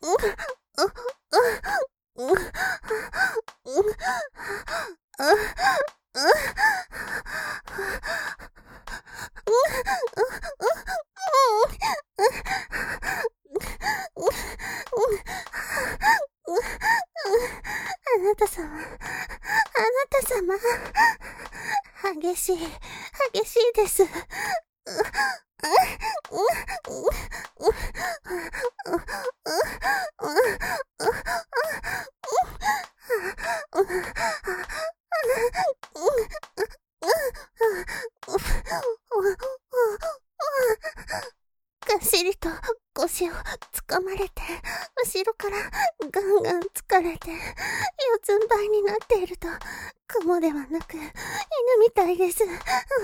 なた様、あなた様、激しいです。がっしりと腰をつかまれて、後ろからガンガン疲れて、四つん這いになっていると、雲ではなく犬みたいです。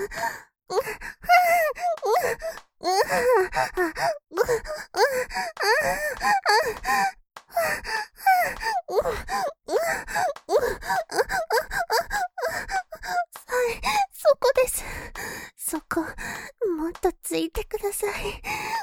そこです。そこ、もっとついてください。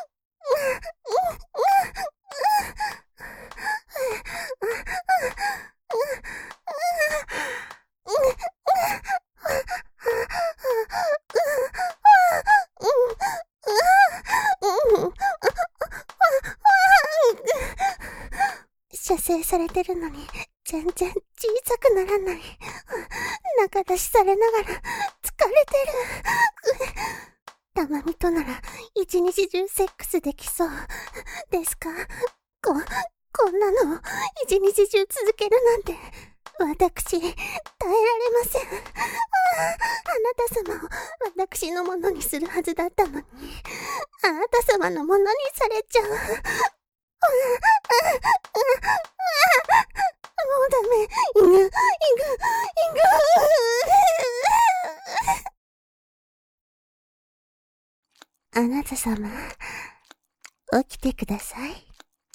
射精されてるのに全然小さくならない。中出しされながら疲れてる。たまみとなら一日中セックスできそうですか？こんなのを一日中続けるなんて私耐えられません。あなた様を私のものにするはずだったのに、あなた様のものにされちゃう。もうダメ。いぐ。あなた様、起きてください。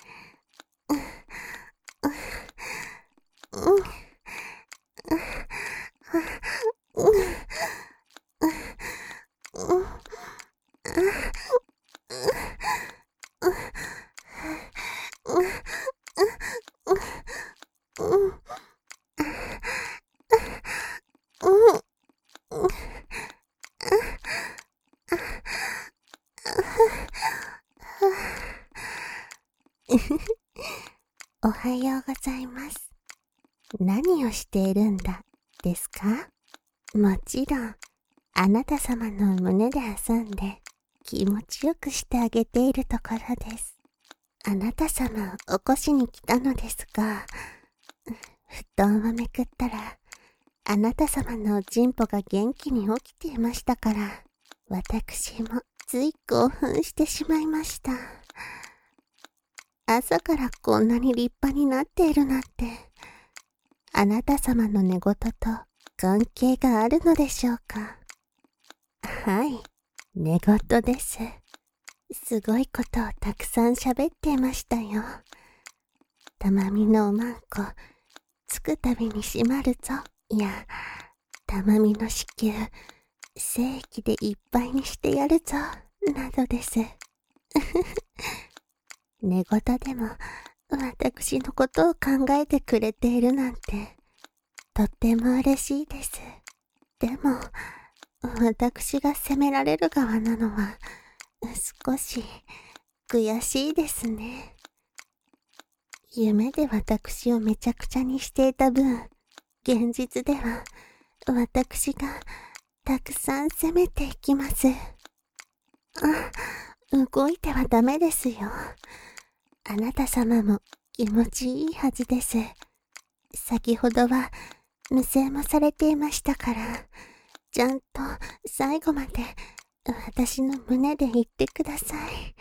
おはようございます。何をしているんだですか？もちろん、あなた様の胸で挟んで気持ちよくしてあげているところです。あなた様を起こしに来たのですが、布団をめくったら、あなた様のおちんぽが元気に起きていましたから、私もつい興奮してしまいました。朝からこんなに立派になっているなんて、あなた様の寝言と関係があるのでしょうか？はい、寝言です。すごいことをたくさん喋っていましたよ。たまみのおまんこ、つくたびに閉まるぞ。いや、たまみの子宮、精液でいっぱいにしてやるぞ。などです。寝言でも、私のことを考えてくれているなんて、とっても嬉しいです。でも、私が責められる側なのは、少し悔しいですね。夢で私をめちゃくちゃにしていた分、現実では私がたくさん責めていきます。動いてはダメですよ。あなた様も気持ちいいはずです。先ほどは無声もされていましたから、ちゃんと最後まで私の胸で言ってください。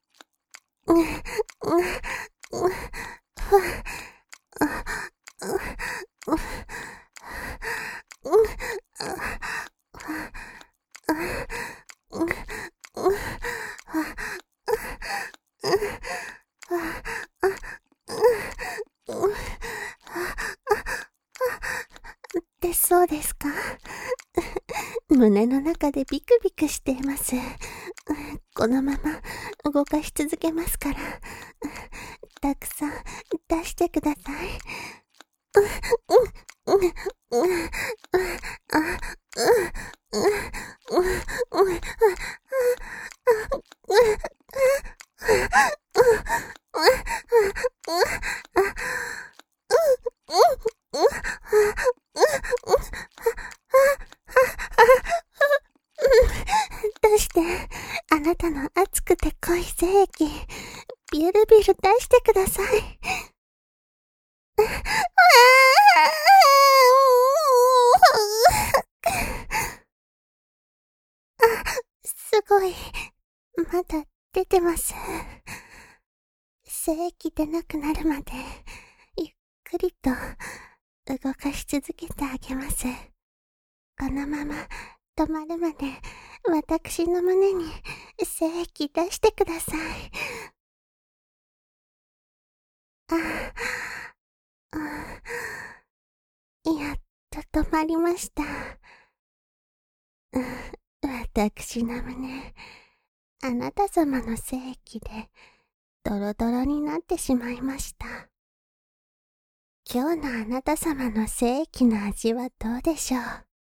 で、そうですか？胸の中でビクビクしています。このまま動かし続けますから、 たくさん出してください。出して、あなたの熱くて濃い精液、ビュルビュル出してください。すごい、まだ出てます。精液出なくなるまで、ゆっくりと動かし続けてあげます。このまま止まるまで、私の胸に精液出してください。やっと止まりました。私の胸、あなた様の精液でドロドロになってしまいました。今日のあなた様の精液の味はどうでしょう？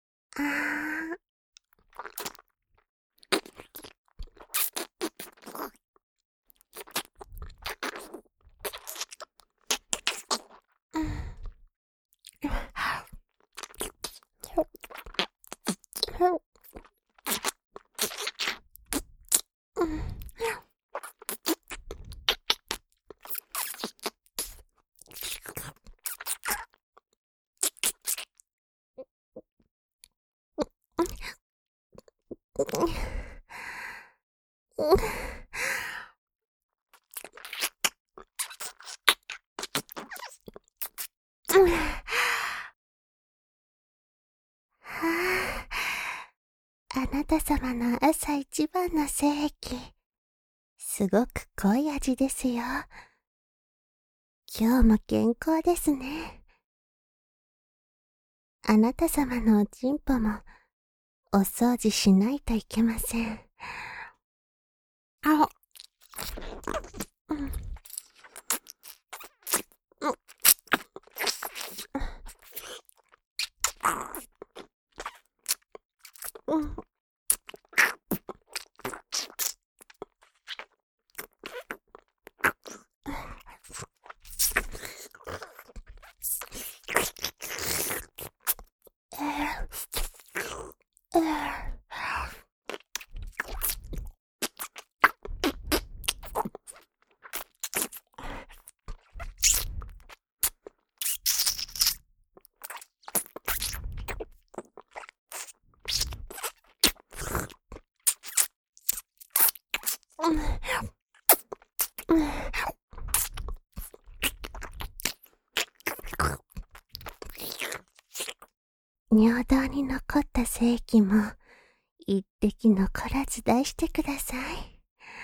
あなた様の朝一番の精液、すごく濃い味ですよ。今日も健康ですね。あなた様のおちんぽもお掃除しないといけません。尿道に残った精液も一滴残らず出してください。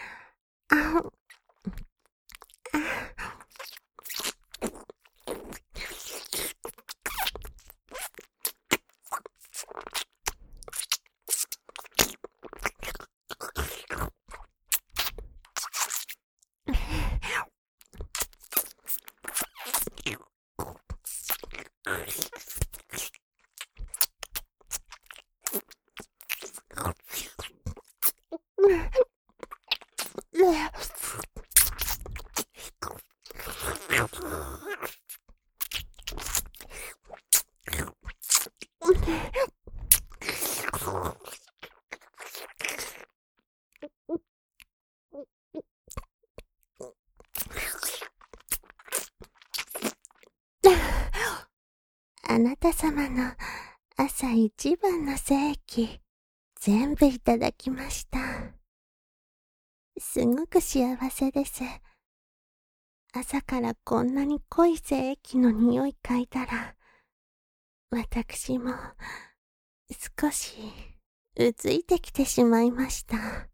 あなた様の朝一番の精液、全部いただきました。すごく幸せです。朝からこんなに濃い精液の匂い嗅いだら、私も少しうついてきてしまいました。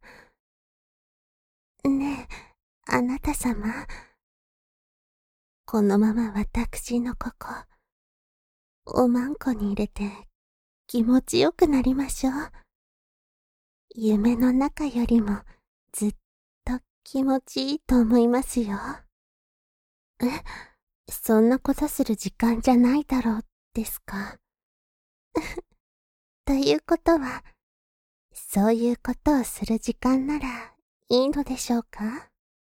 ねえ、あなた様。このまま私のここ、おまんこに入れて気持ちよくなりましょう。夢の中よりもずっと気持ちいいと思いますよ。 そんなことする時間じゃないだろう、ですか。ということは、そういうことをする時間ならいいのでしょうか？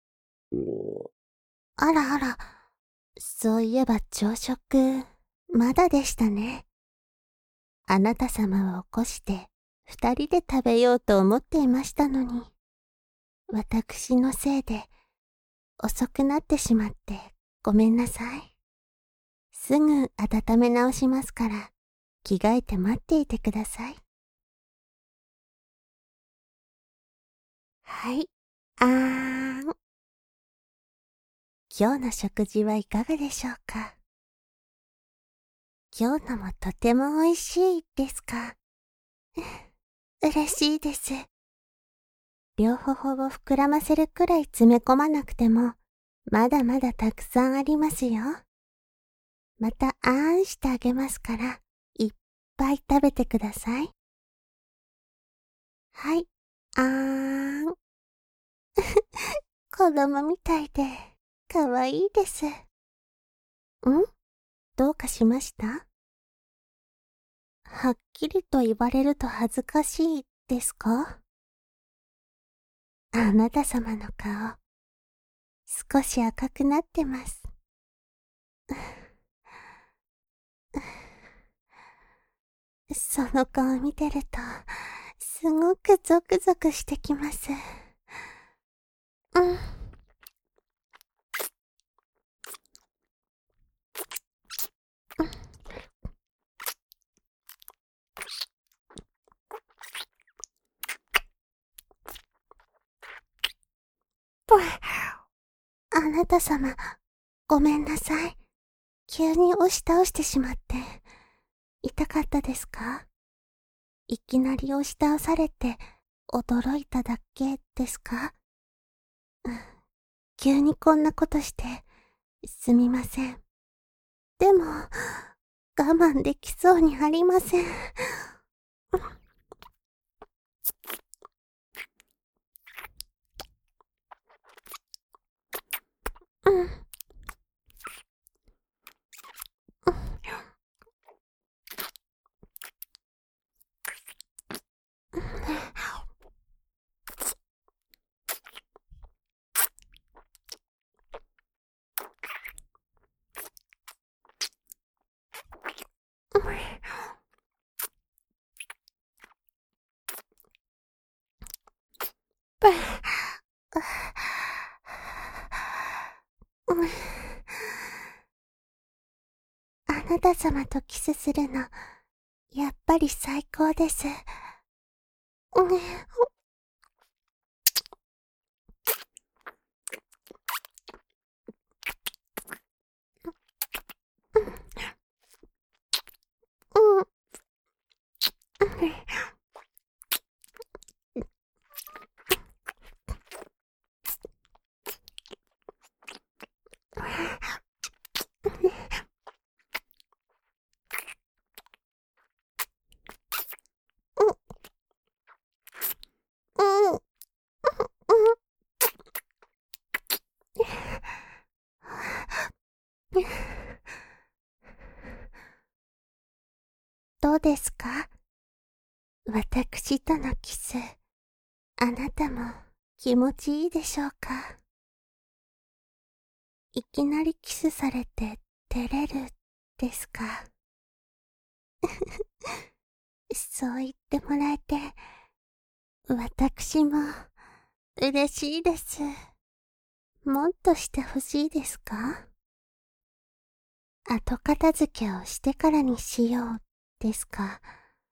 あらあら、そういえば朝食、まだでしたね。あなた様を起こして、二人で食べようと思っていましたのに。私のせいで、遅くなってしまって、ごめんなさい。すぐ温め直しますから、着替えて待っていてください。はい、今日の食事はいかがでしょうか？今日のもとても美味しいですか？嬉しいです。両頬を膨らませるくらい詰め込まなくても、まだまだたくさんありますよ。またしてあげますから、いっぱい食べてください。はい、子供みたいで、かわいいです。どうかしました？はっきりと言われると恥ずかしいですか？あなた様の顔、少し赤くなってます。その顔見てると、すごくゾクゾクしてきます。あなた様、ごめんなさい。急に押し倒してしまって、痛かったですか？いきなり押し倒されて、驚いただけですか？急にこんなことして、すみません。でも、我慢できそうにありません。あなた様とキスするの、やっぱり最高です。どうですか？私とのキス、あなたも気持ちいいでしょうか？いきなりキスされて照れるですか？そう言ってもらえて、私も嬉しいです。もっとしてほしいですか？後片付けをしてからにしようですか？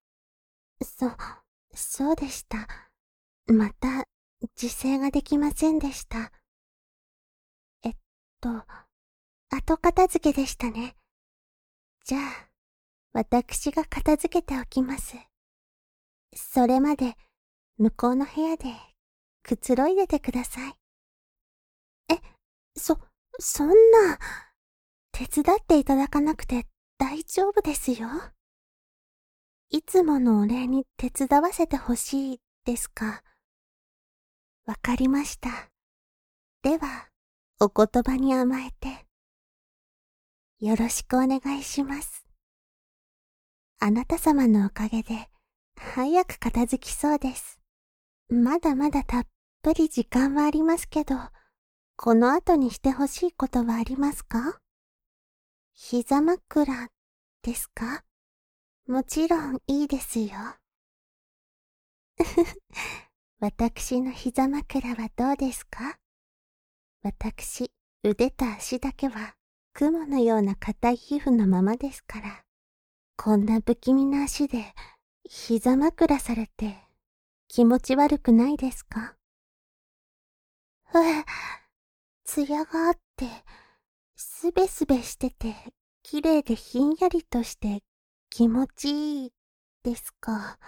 そうでした。また、自制ができませんでした。えっと、後片付けでしたね。じゃあ、私が片付けておきます。それまで、向こうの部屋で、くつろいでてください。え、そ、そんな、手伝っていただかなくて大丈夫ですよ。いつものお礼に手伝わせてほしいですか？わかりました。では、お言葉に甘えて。 よろしくお願いします。あなた様のおかげで、早く片付きそうです。まだまだたっぷり時間はありますけど、この後にしてほしいことはありますか？膝枕ですか？もちろんいいですよ。私の膝枕はどうですか？私、腕と足だけは雲のような硬い皮膚のままですから、こんな不気味な足で膝枕されて気持ち悪くないですか？ツヤがあって、すべすべしてて、綺麗でひんやりとして気持ちいいですか。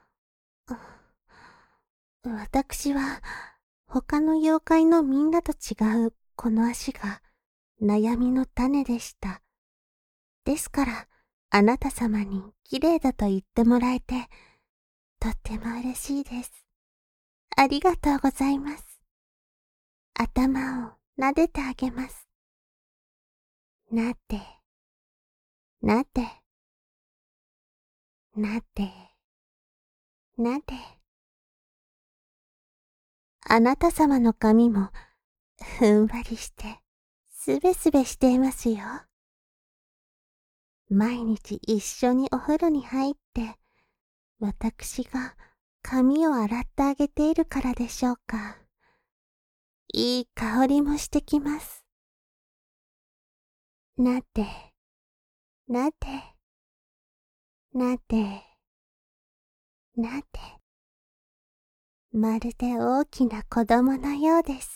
私は他の妖怪のみんなと違うこの足が悩みの種でした。ですからあなた様に綺麗だと言ってもらえてとっても嬉しいです。ありがとうございます。頭を撫でてあげます。なで、なで、なで、なで。あなた様の髪もふんわりしてすべすべしていますよ。毎日一緒にお風呂に入って私が髪を洗ってあげているからでしょうか。いい香りもしてきます。なで、なで、なで、なで。まるで大きな子供のようです。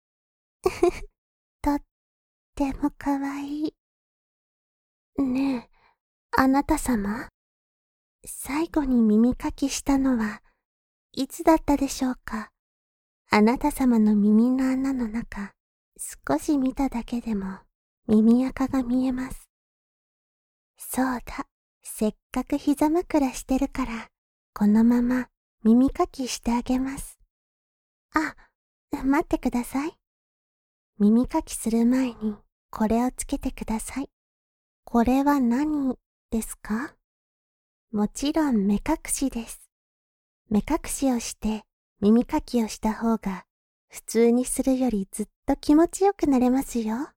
とってもかわいい。ねえ、あなた様、最後に耳かきしたのはいつだったでしょうか？あなた様の耳の穴の中、少し見ただけでも耳垢が見えます。そうだ、せっかく膝枕してるから、このまま耳かきしてあげます。あ、待ってください。耳かきする前にこれをつけてください。これは何ですか？もちろん目隠しです。目隠しをして耳かきをした方が普通にするよりずっと気持ちよくなれますよ。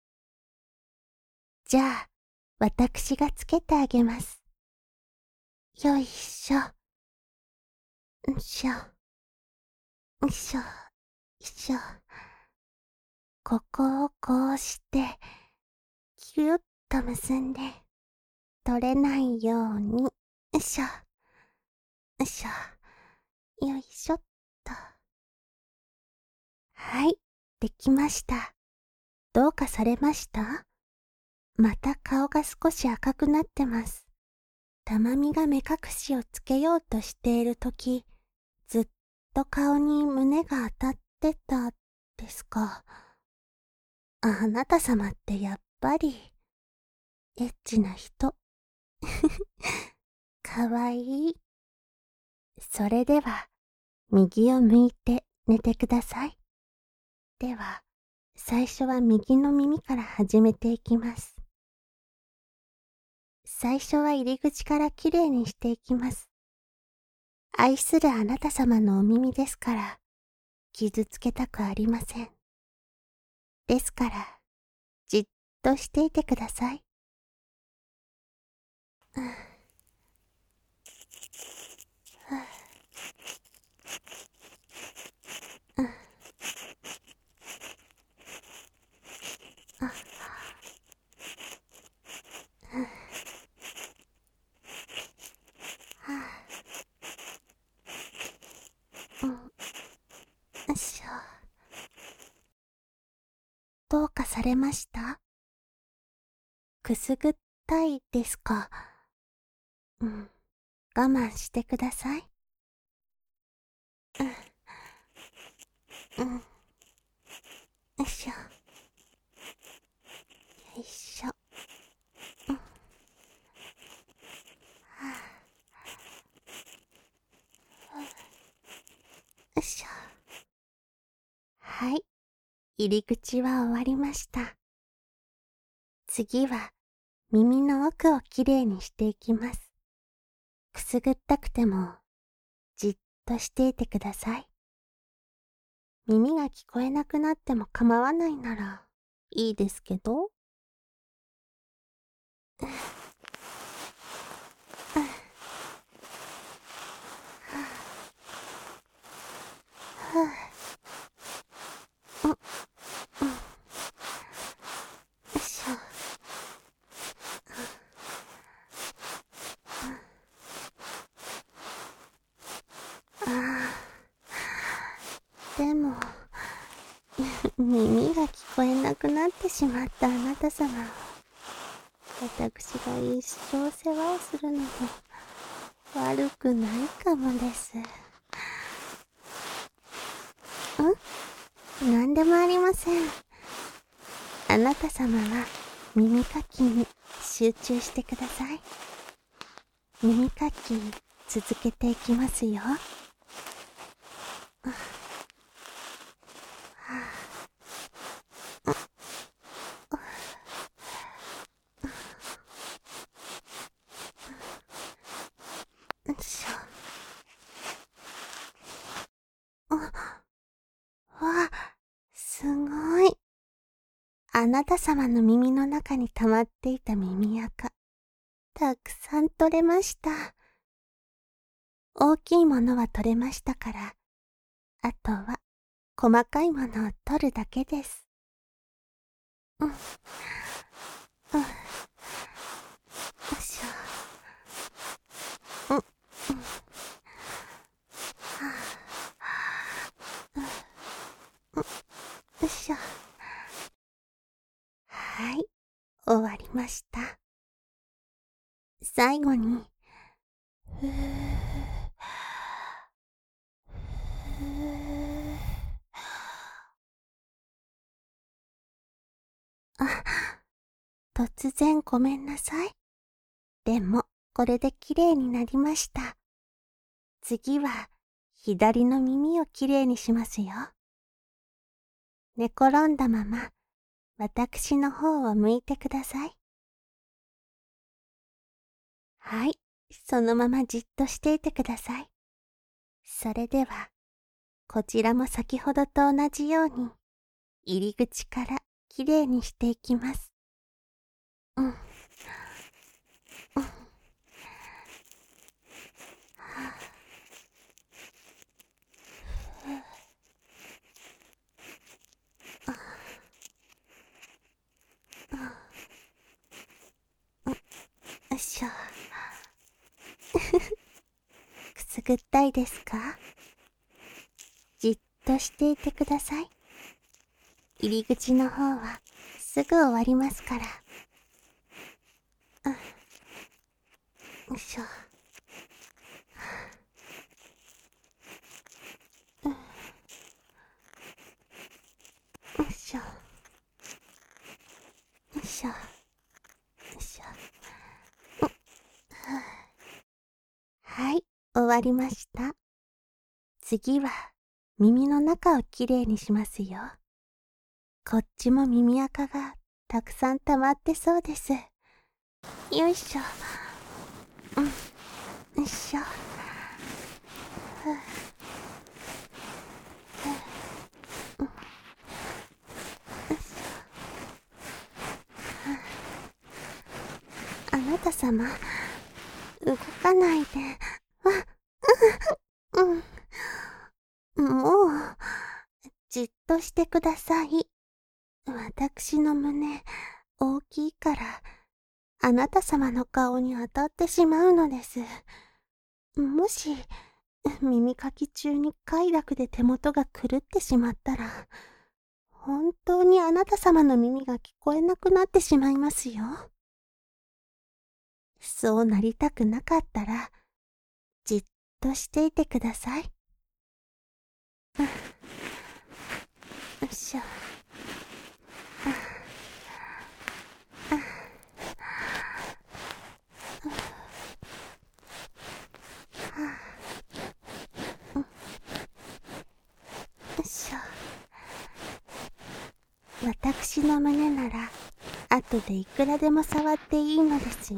じゃあ、私がつけてあげます。よいしょ、んしょ、んしょ、しょ。ここをこうして、キュッと結んで、取れないように、しょ、しょ、よいしょっと。はい、できました。どうかされました？また顔が少し赤くなってます。たまみが目隠しをつけようとしているとき、ずっと顔に胸が当たってたですか。あなた様ってやっぱり、エッチな人。かわいい。それでは、右を向いて寝てください。では、最初は右の耳から始めていきます。最初は入り口からきれいにしていきます。愛するあなた様のお耳ですから、傷つけたくありません。ですから、じっとしていてください。よいしょ。どうかされました？くすぐったいですか？我慢してください。よいしょ。よいしょ。よいしょ。はい。入り口は終わりました。 次は耳の奥をきれいにしていきます。くすぐったくてもじっとしていてください。耳が聞こえなくなっても構わないならいいですけど。よいしょ。でも耳が聞こえなくなってしまったあなた様を私が一生世話をするのも悪くないかもです。なんでもありません。あなた様は耳かきに集中してください。耳かき続けていきますよ。よいしょ。わ、すごい。あなた様の耳の中に溜まっていた耳垢、たくさん取れました。大きいものは取れましたから、あとは細かいものを取るだけです。よいしょ。よいしょ。はい、終わりました。最後に、突然ごめんなさい。でも、これできれいになりました。次は、左の耳をきれいにしますよ。寝転んだまま、私の方を向いてください。はい、そのままじっとしていてください。それでは、こちらも先ほどと同じように、入り口からきれいにしていきます。よいしょ。くすぐったいですか？じっとしていてください。入り口の方はすぐ終わりますから。よいしょ。よいしょ。よいしょ。よいしょ。はい、終わりました。次は耳の中をきれいにしますよ。こっちも耳垢がたくさん溜まってそうです。よいしょ。よいしょ。あなた様、動かないで。もう、じっとしてください。私の胸、大きいから、あなた様の顔に当たってしまうのです。もし、耳かき中に快楽で手元が狂ってしまったら、本当にあなた様の耳が聞こえなくなってしまいますよ。そうなりたくなかったら、じっとしていてください。よいしょ。よいしょ。私の胸なら後でいくらでも触っていいのですよ。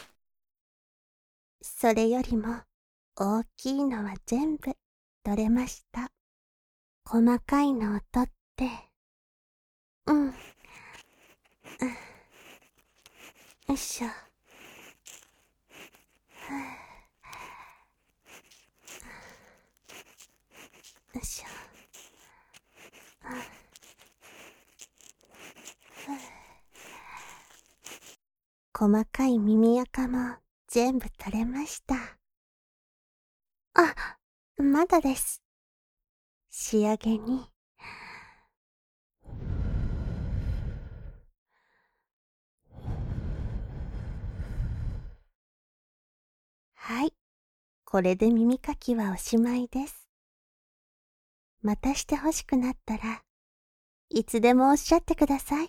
それよりも大きいのは全部取れました。細かいのを取って、よいしょ。よいしょ。細かい耳垢も全部取れました。あ、まだです。仕上げに。はい、これで耳かきはおしまいです。またして欲しくなったら、いつでもおっしゃってください。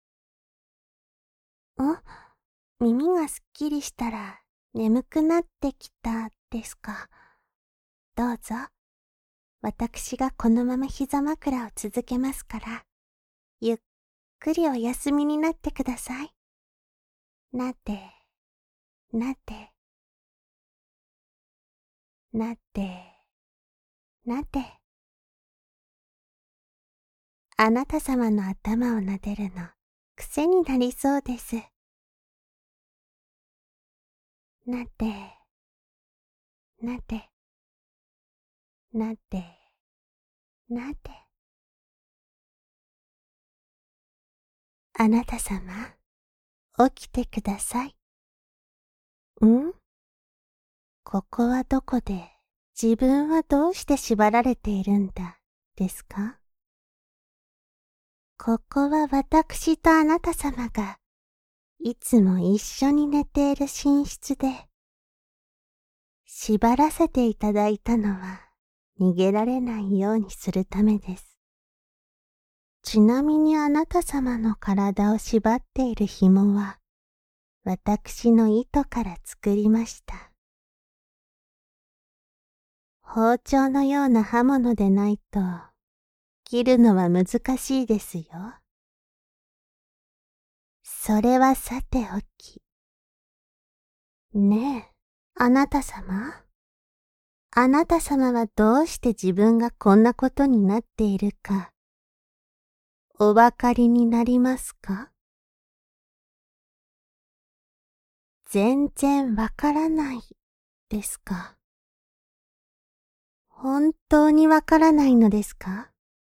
耳がすっきりしたら眠くなってきたですか。どうぞ。私がこのまま膝枕を続けますから、ゆっくりお休みになってください。なで、なで、なで、なで。あなた様の頭を撫でるの、癖になりそうです。なで、なで、なで、なで。あなた様、起きてください。ここはどこで、自分はどうして縛られているんだ、ですか？ここは私とあなた様が、いつも一緒に寝ている寝室で、縛らせていただいたのは、逃げられないようにするためです。ちなみにあなた様の体を縛っている紐は、私の糸から作りました。包丁のような刃物でないと、切るのは難しいですよ。それはさておき。ねえ、あなた様。あなた様はどうして自分がこんなことになっているか、お分かりになりますか？全然わからないですか？本当にわからないのですか？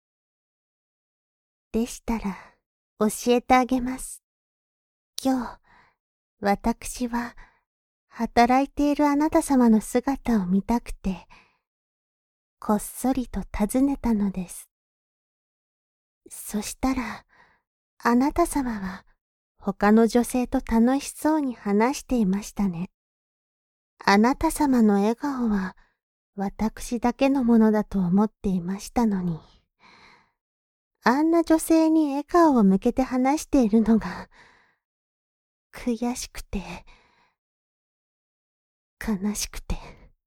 でしたら、教えてあげます。今日、私は、働いているあなた様の姿を見たくて、こっそりと訪ねたのです。そしたら、あなた様は、他の女性と楽しそうに話していましたね。あなた様の笑顔は、私だけのものだと思っていましたのに。あんな女性に笑顔を向けて話しているのが、悔しくて、悲しくて。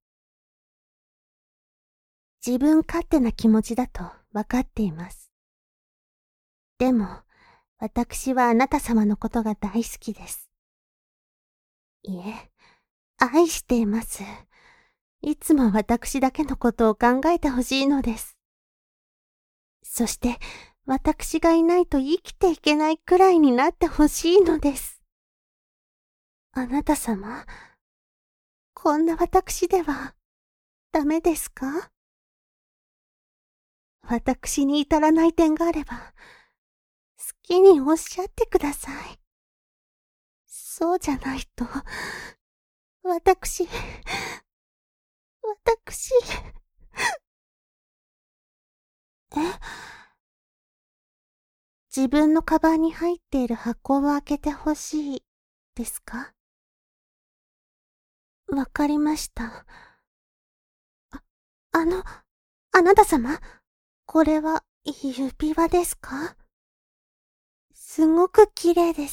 自分勝手な気持ちだとわかっています。でも、私はあなた様のことが大好きです。いえ、愛しています。いつも私だけのことを考えてほしいのです。そして、私がいないと生きていけないくらいになってほしいのです。あなた様、こんな私では、ダメですか？私に至らない点があれば、好きにおっしゃってください。そうじゃないと、私、自分のカバンに入っている箱を開けてほしい、ですか？わかりました。あの、あなた様、これは指輪ですか？すごく綺麗です。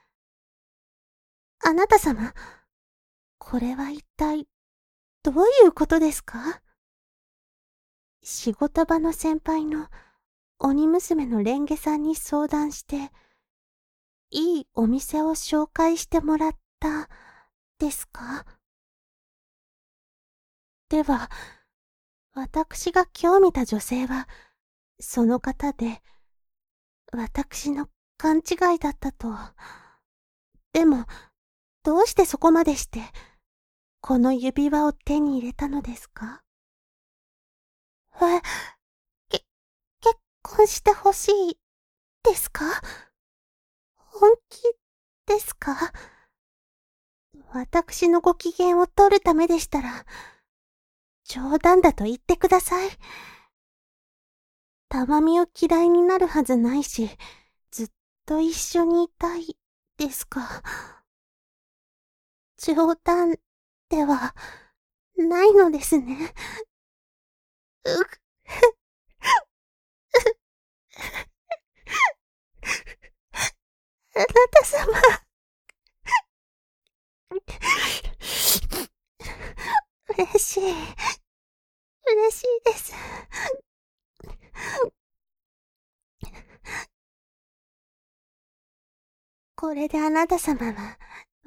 あなた様、これは一体、どういうことですか？仕事場の先輩の鬼娘のレンゲさんに相談して、 いいお店を紹介してもらった、ですか？では、私が今日見た女性は、その方で、私の勘違いだったと。でも、どうしてそこまでして、この指輪を手に入れたのですか？け、結婚してほしい、ですか？本気ですか？私のご機嫌を取るためでしたら、冗談だと言ってください。たまみを嫌いになるはずないし、ずっと一緒にいたい、ですか。冗談ではないのですね。あなた様。嬉しい。嬉しいです。これであなた様は、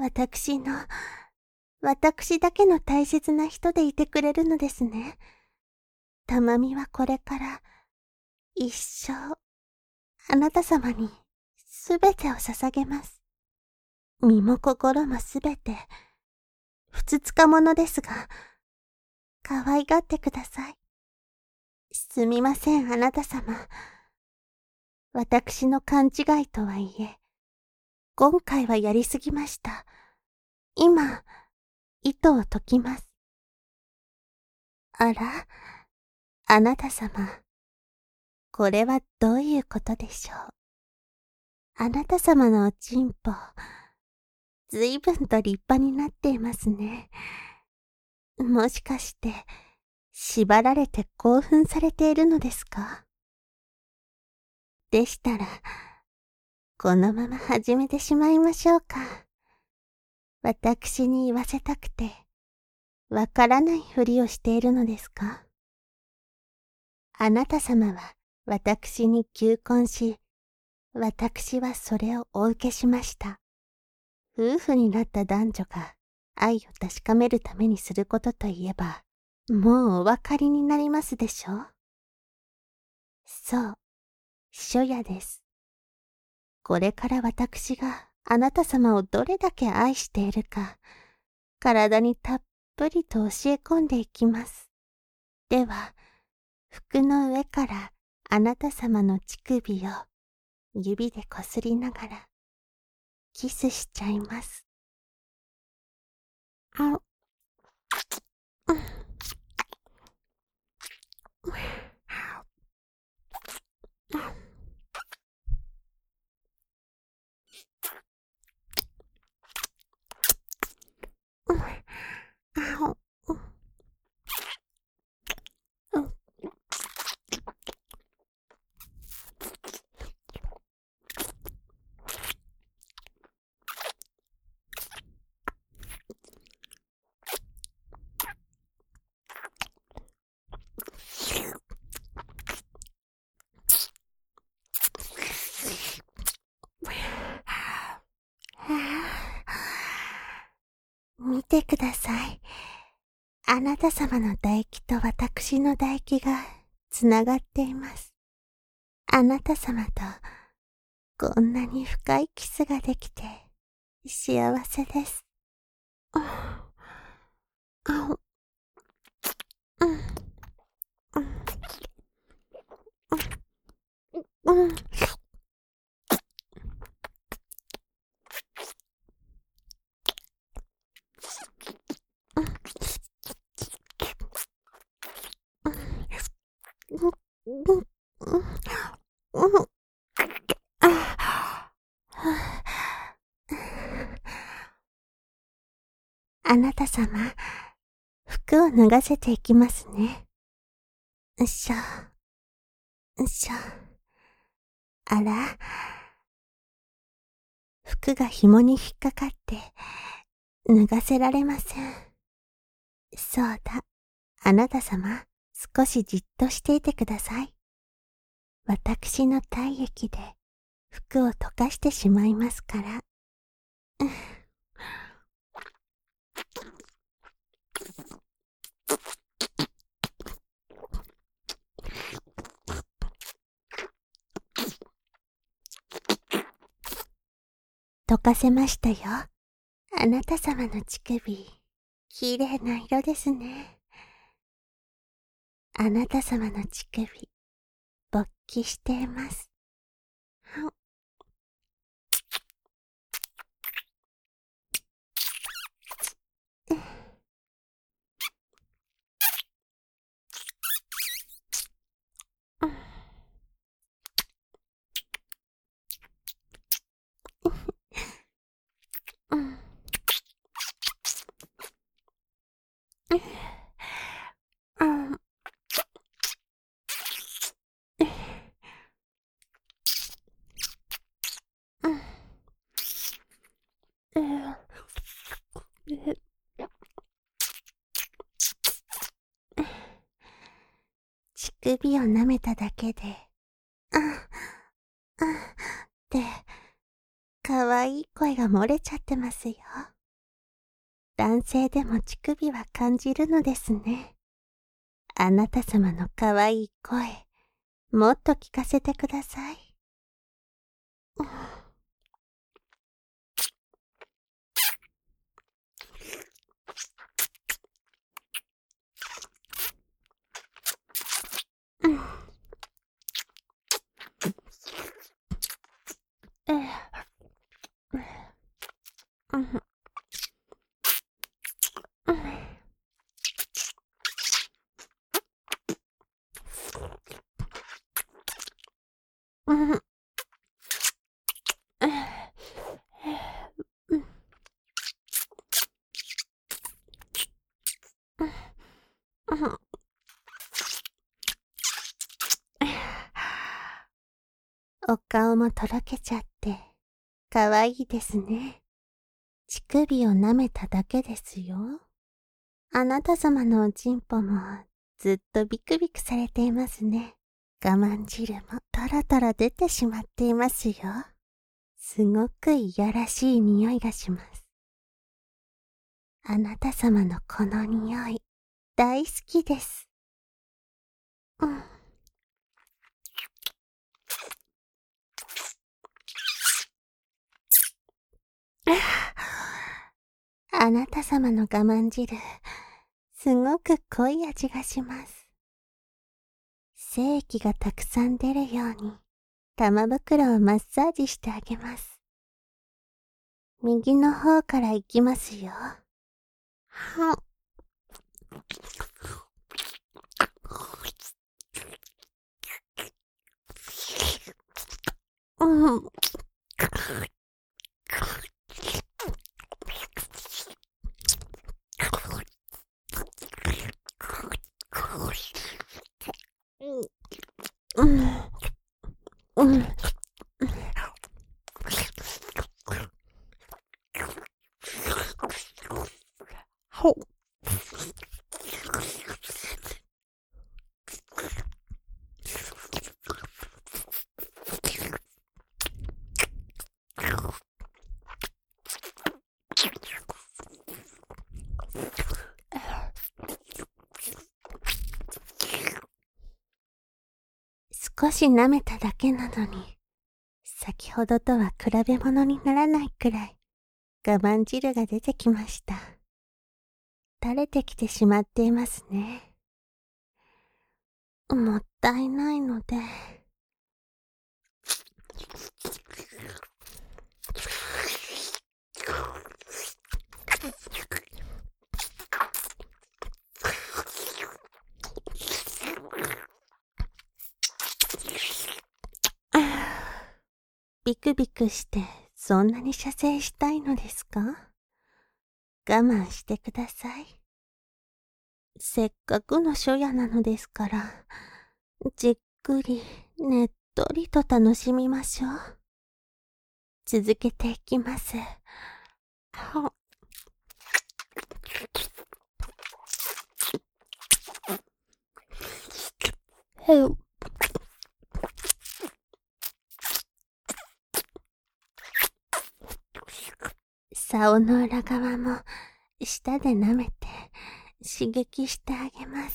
私だけの大切な人でいてくれるのですね。たまみはこれから、一生、あなた様に、すべてを捧げます。身も心もすべて、ふつつかものですが、可愛がってください。すみません、あなた様。私の勘違いとはいえ、今回はやりすぎました。今、糸を解きます。あら、あなた様。これはどういうことでしょう。あなた様のおちんぽ、ずいぶんと立派になっていますね。もしかして、縛られて興奮されているのですか？でしたら、このまま始めてしまいましょうか。私に言わせたくて、わからないふりをしているのですか？あなた様は私に求婚し、私はそれをお受けしました。夫婦になった男女が愛を確かめるためにすることといえば、もうお分かりになりますでしょう？そう、初夜です。これから私があなた様をどれだけ愛しているか、体にたっぷりと教え込んでいきます。では、服の上からあなた様の乳首を指でこすりながら、キスしちゃいます。あ、うん、うん、あ、うん、うん、見てください。あなた様の唾液と私の唾液がつながっています。あなた様とこんなに深いキスができて幸せです。うん、あ、うん、うん、うん、うん、うん、うん、うん、あ、あなた様、服を脱がせていきますね。うっしょ、うっしょ。あら、服が紐に引っかかって脱がせられません。そうだ、あなた様、少しじっとしていてください。私の体液で服を溶かしてしまいますから。溶かせましたよ。あなた様の乳首、きれいな色ですね。あなた様の乳首、勃起しています。乳首を舐めただけで、ってかわいい声が漏れちゃってますよ。男性でも乳首は感じるのですね。あなた様のかわいい声、もっと聞かせてください。お顔もとろけちゃって、かわいいですね。乳首を舐めただけですよ。あなた様のおちんぽもずっとビクビクされていますね。我慢汁もトロトロ出てしまっていますよ。すごくいやらしい匂いがします。あなた様のこの匂い、大好きです。あなた様の我慢汁、すごく濃い味がします。精液がたくさん出るように、玉袋をマッサージしてあげます。右の方から行きますよ。少し舐めただけなのに、先ほどとは比べ物にならないくらい我慢汁が出てきました。垂れてきてしまっていますね。もったいないので。ビクビクしてそんなに射精したいのですか？我慢してください。せっかくの初夜なのですから、じっくりねっとりと楽しみましょう。続けていきます。 竿の裏側も舌で舐めて刺激してあげます。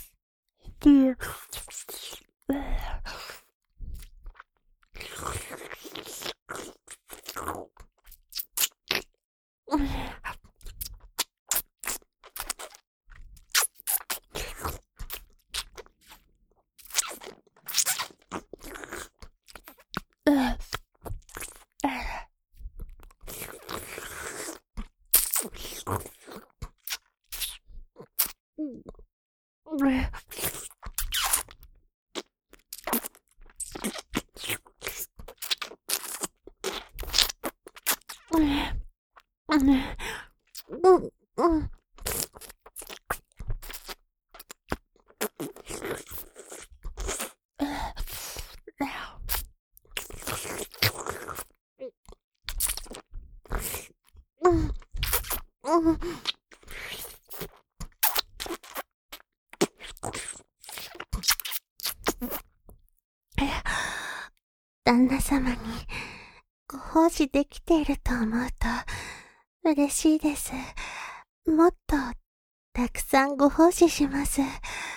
旦那様にご奉仕できていると思うと嬉しいです。もっとたくさんご奉仕します。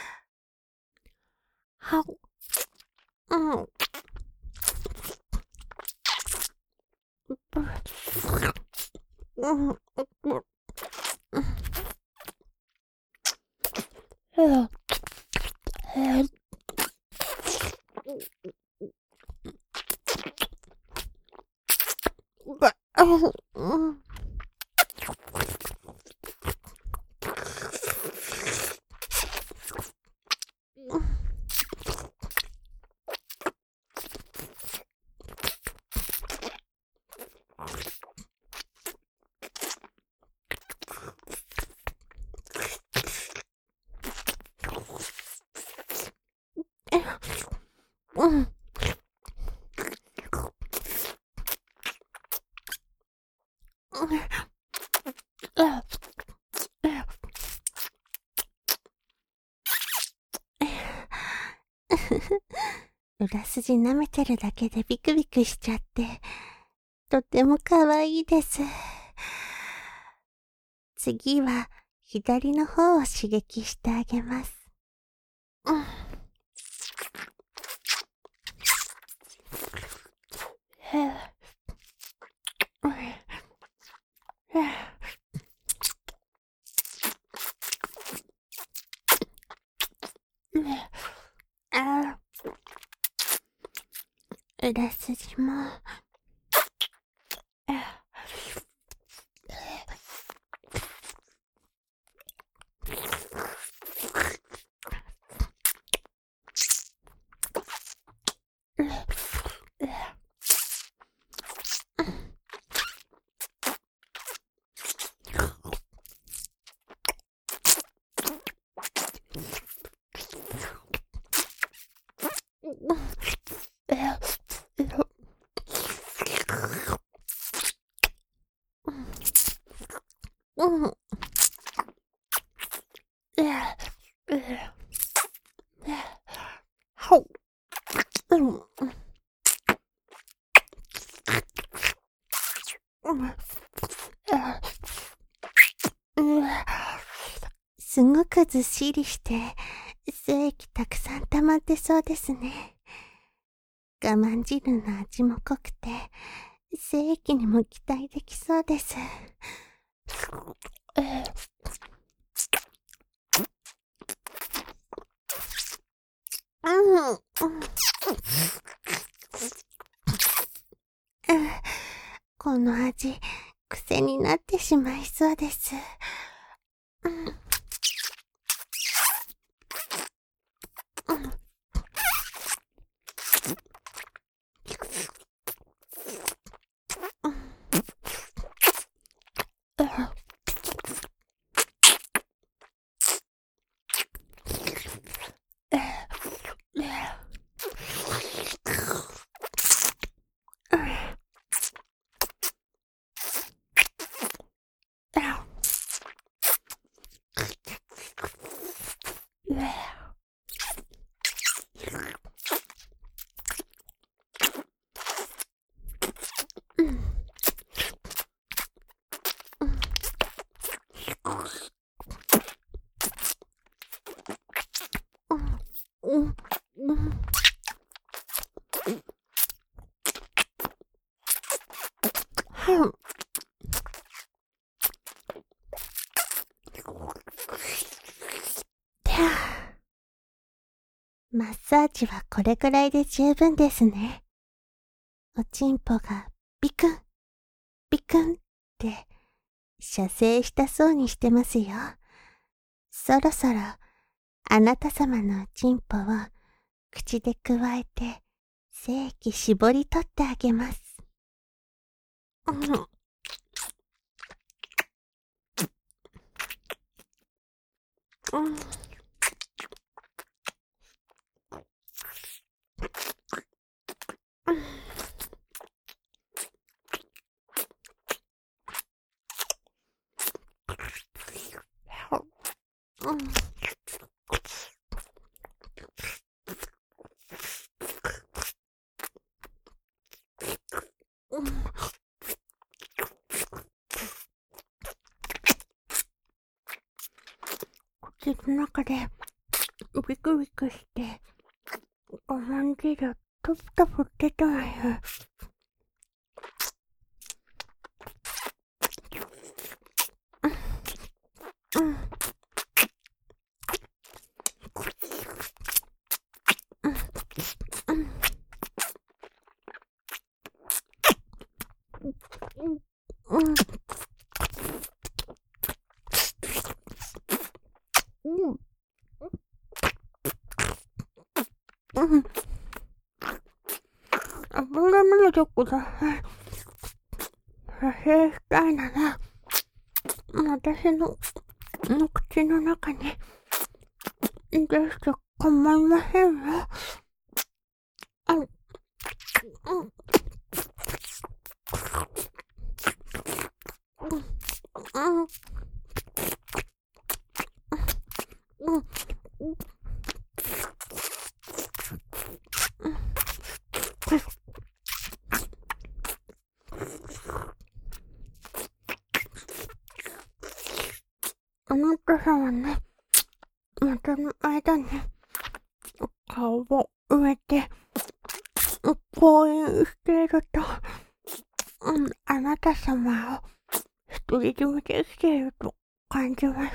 は、裏筋舐めてるだけでビクビクしちゃって、とても可愛いです。次は左の方を刺激してあげます。裏筋も、すごくずっしりして、精液たくさん溜まってそうですね。我慢汁の味も濃くて、精液にも期待できそうです。この味、癖になってしまいそうです。 マッサージはこれくらいで十分ですね。おちんぽがビクン、ビクンって射精したそうにしてますよ。そろそろあなた様のおちんぽを口でくわえて精液絞り取ってあげます。口の中でビクビクして我慢汁トプトプ出てます。油目のとこだ。射精したいなら、私の口の中に出して構いませんよ。あなた様ね、股の間に顔を植えて、講演していると、あなた様を独り占めできていると感じます。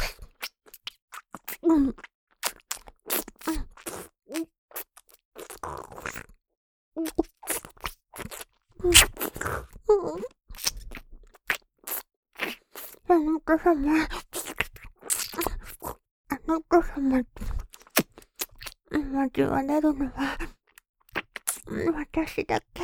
あなた様、今言われるのは私だけ。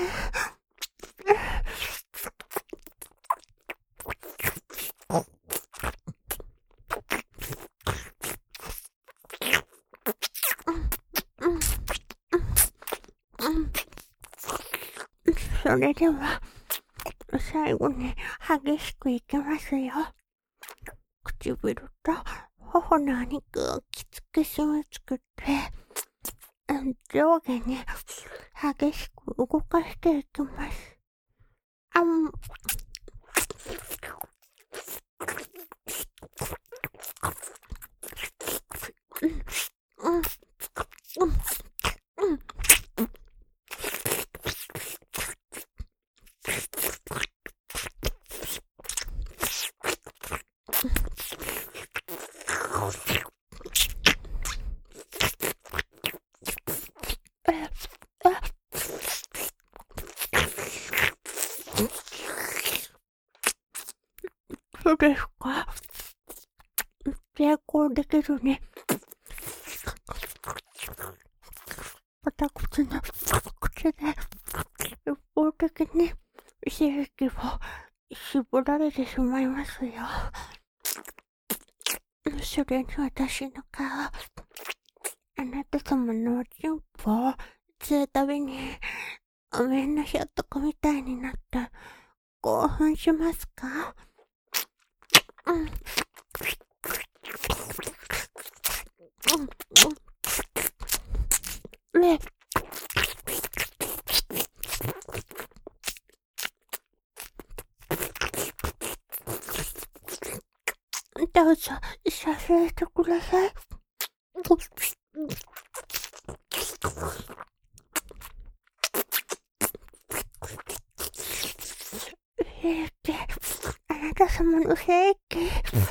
それでは最後に激しくいきますよ。唇と頬のお肉をきつく締め付けて、上下に激しく動かしていきます。そうですか。成功できずに、私の口で一方的に精液を絞られてしまいますよ。それに私の顔、あなた様のおちんぽを吸うたびに、お面のひょっとこみたいになって興奮しますか？どうぞ、射精してください。 様の精液。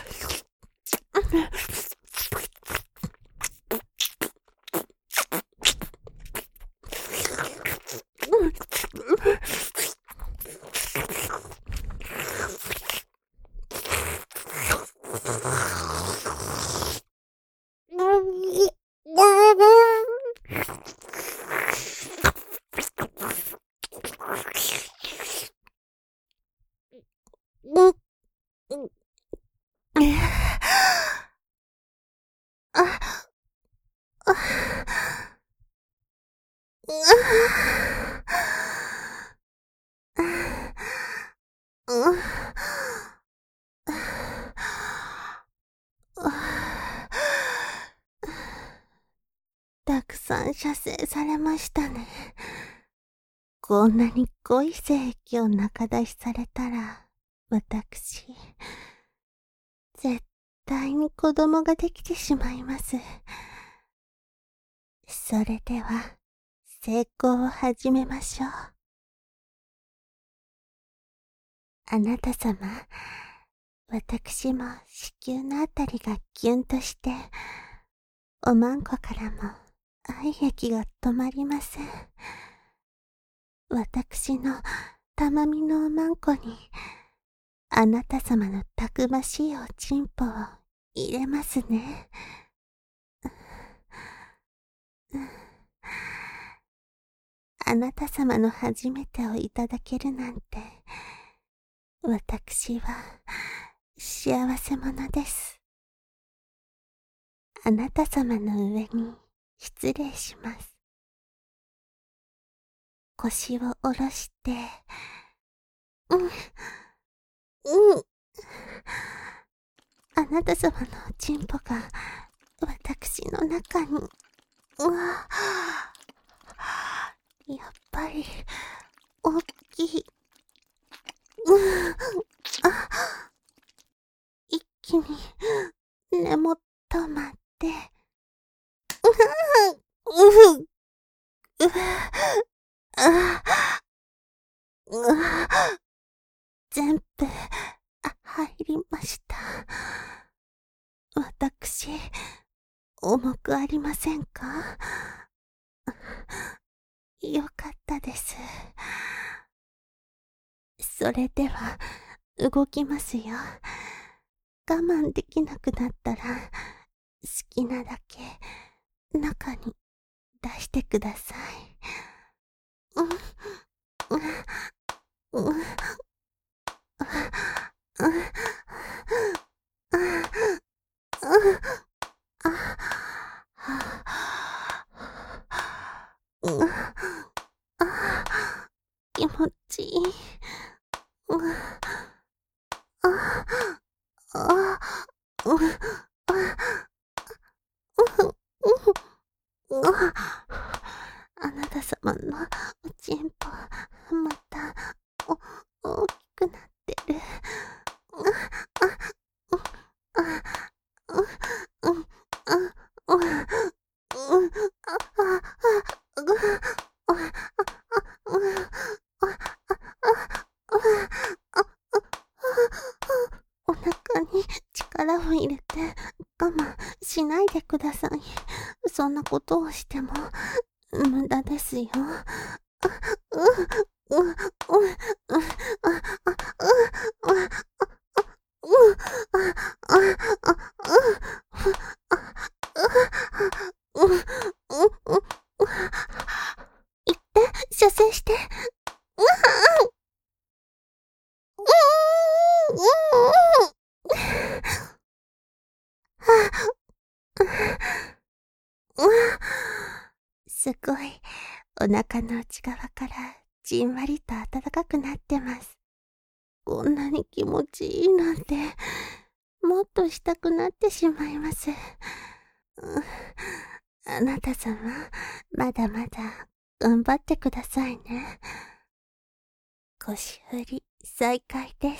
たくさん射精されましたね。こんなに濃い精液を中出しされたら、私、絶対に子供ができてしまいます。それでは、性交を始めましょう。あなた様、私も子宮のあたりがキュンとして、おまんこからも愛液が止まりません。私のたまみのおまんこに、あなた様のたくましいおちんぽを入れますね。あなた様の初めてをいただけるなんて、私は幸せ者です。あなた様の上に失礼します。腰を下ろして、あなた様のおちんぽが私の中に、やっぱり大きい。一気に根も止まって、全部入りました。私、重くありませんか？よかったです。それでは、動きますよ。我慢できなくなったら、好きなだけ、中に出してください。気持ちいい。あなた様のおちんぽ、また、大きくなってる。お腹に力を入れて我慢しないでください。そんなことをしても無駄ですよ。行って射精して。すごい、お腹の内側からじんわりと暖かくなってます。こんなに気持ちいいなんて、もっとしたくなってしまいます。あなた様、まだまだ頑張ってくださいね。腰振り再開です。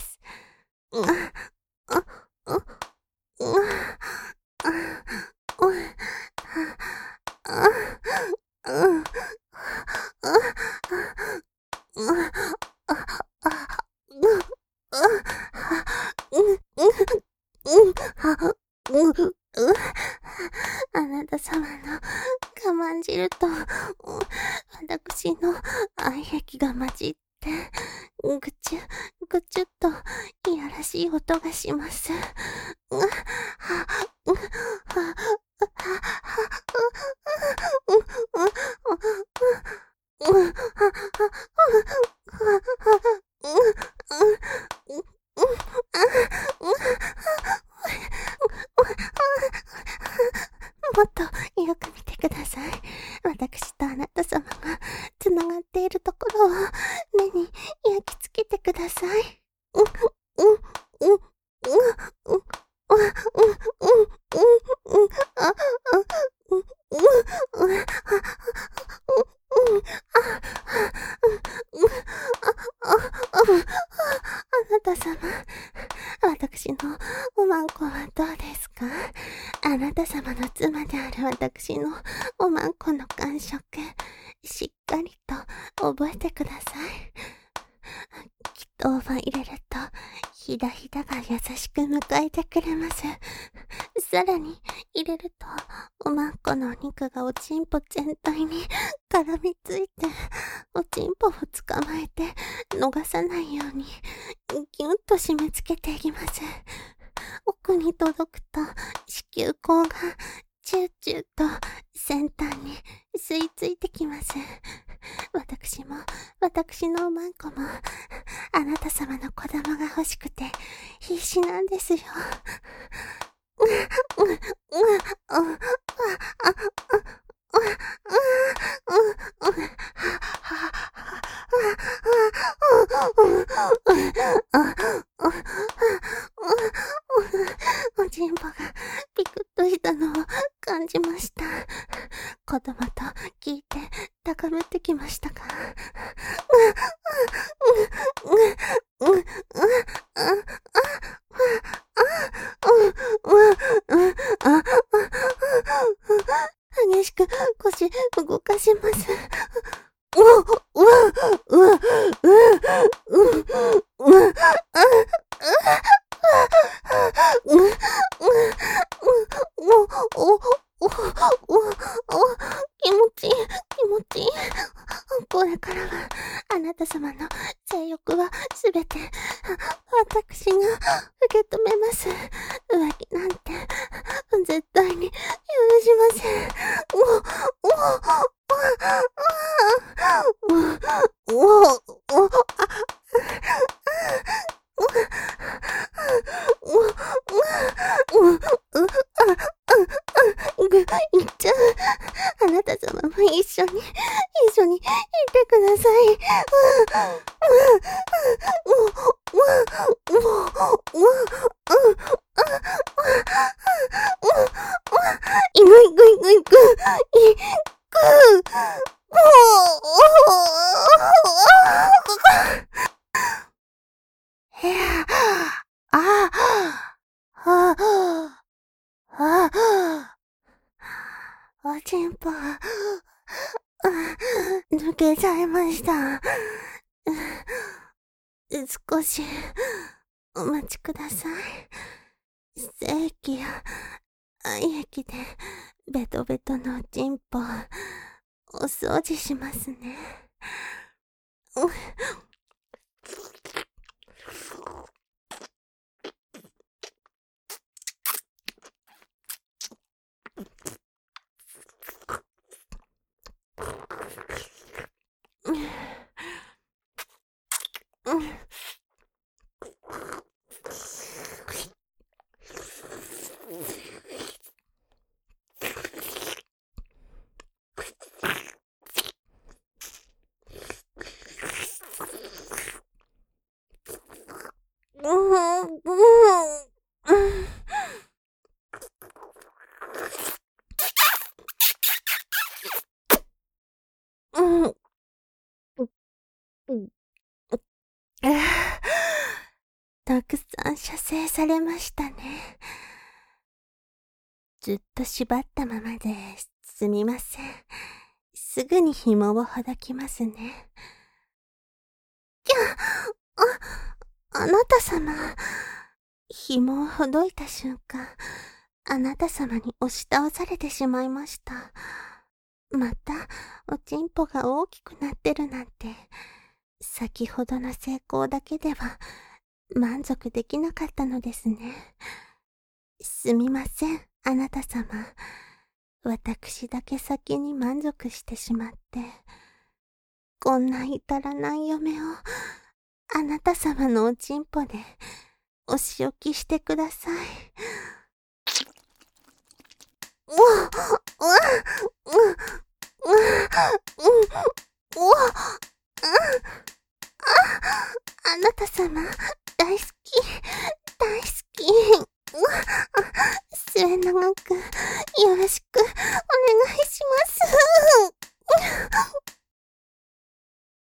ぐちゅ、ぐちゅっと、いやらしい音がします。もっとよく見てください。私とあなた様がつながっているところを目に焼き付けてください。あなた様、私のおまんこはどうですか？あなた様の妻である私のおまんこの感触、しっかりと覚えてください。祈祷を入れると、ひだひだが優しく迎えてくれます。さらに入れると、おまんこのお肉がおちんぽ全体に絡みついて、おちんぽを捕まえて逃さないようにぎゅっと締め付けていきます。奥に届くと子宮口がチューチューと先端に吸い付いてきます。私も私のおまんこもあなた様の子供が欲しくて必死なんですよ。おちんぽがピクッとしたのを感じました。子供と聞いて高ぶってきましたか？激しく腰動かします。気持ちいい、気持ちいい。これからは、あなた様の性欲はすべて、私が受け止めます。浮気なんて、絶対に許しません。いっちゃう。あなた様も一緒にいてください。いぐいぐいぐいぐいく。おちんぽ、抜けちゃいました。少し、お待ちください。精液や愛液で、ベトベトのおちんぽ、お掃除しますね。たくさん射精されましたね。ずっと縛ったままですみません。すぐに紐をほどきますね。あなた様。紐をほどいた瞬間、あなた様に押し倒されてしまいました。また、おちんぽが大きくなってるなんて、 先ほどの成功だけでは満足できなかったのですね。すみません、あなた様。私だけ先に満足してしまって。こんな至らない嫁を、あなた様のおちんぽで、お仕置きしてください。うわ、うわ、うわ、うわ、うわ、あなた様、大好き、大好き。うわ、末永く、よろしく、お願いします。